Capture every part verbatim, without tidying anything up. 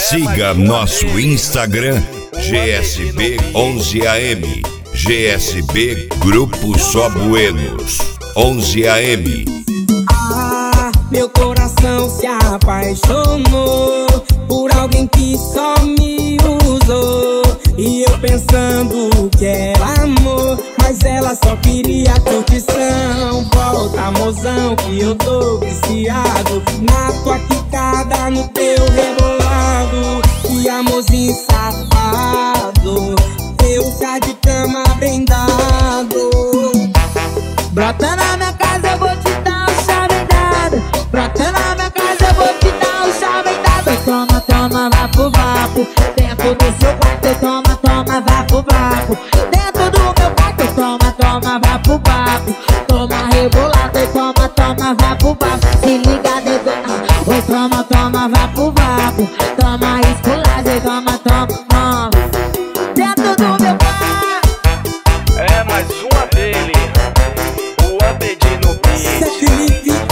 Siga nosso Instagram G S B onze A M, G S B Grupo Só Buenos onze A M. Ah, meu coração se apaixonou por alguém que só me usou, e eu pensando que era amor, mas ela só queria curtição. Volta, mozão, que eu tô viciado na tua quicada, no teu rebolado. Que amorzinho safado, teu chá de cama bem dado. Brota na minha casa, eu vou te dar um chave dado. Brota na minha casa, eu vou te dar um chave dado. Toma, toma, vá pro vapo. Dentro do seu quarto, toma, toma, vá pro vapo. Dentro do meu quarto, toma, toma, vá pro vapo. Toma rebolada, toma, toma, vá pro vapo. Se liga dentro, oi, toma, toma, vá pro vapo. Toma esculagem, toma, toma, toma. Dentro do meu quarto. É mais uma dele, o Abedino Beat.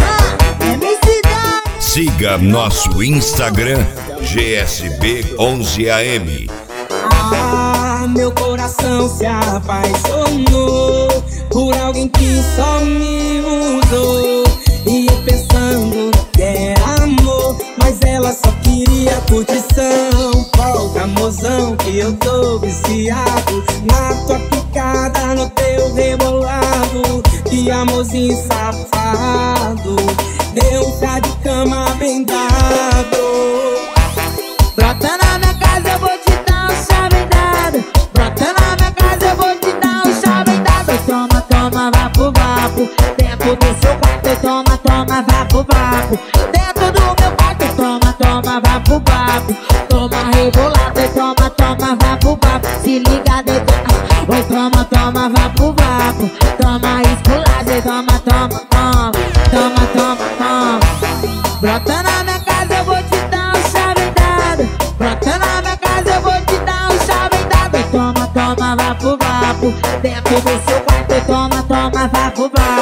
Siga nosso Instagram G S B onze A M. Ah, meu coração se apaixonou por alguém que só me usou, e eu pensando que era amor, mas ela só queria curtição. Volta, mozão, que eu tô viciado na tua picada, no teu rebolado. Que amorzinho safado, deu chá de cama bem dado. Brota na minha casa, eu vou te dar um chave dado. Brota na minha casa, eu vou te dar um chave dado. Toma, toma, vá pro vapo. Dentro do seu quarto, toma, toma, vá pro vapo. Dentro do meu quarto, toma, toma, vá pro vapo. Toma rebolada, toma, toma, vá pro vapo. Se liga dentro, oi, toma, toma, vá pro vapo. Toma esculagem, toma, toma, toma. Toma, toma, toma. Brota na minha casa, eu vou te dar um chave dado. Brota na minha casa, eu vou te dar um chave dado. Toma, toma, vá pro vapo. Dentro do seu quarto, toma, toma, vá pro vapo.